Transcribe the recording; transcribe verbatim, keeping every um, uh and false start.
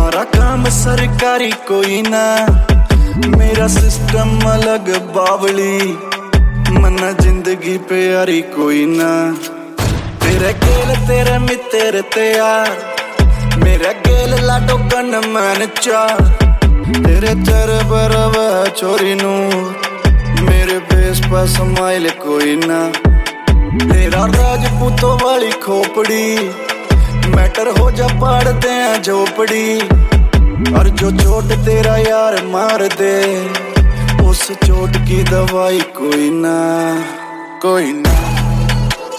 हमारा काम सरकारी कोई ना, मेरा सिस्टम अलग बावली, मना जिंदगी प्यारी कोई ना। तेरे गेल तेरे मित्र ते यार, मेरे गेल लाडो कन मन चार, तेरे चर बरव छोरी नू, मेरे बेस पर स्माइल कोई ना। तेरा राजपूतों वाली खोपड़ी, मैटर हो जा पाड़ दे झोपड़ी, और जो चोट तेरा यार मार दे, उस चोट की दवाई कोई ना, कोई ना।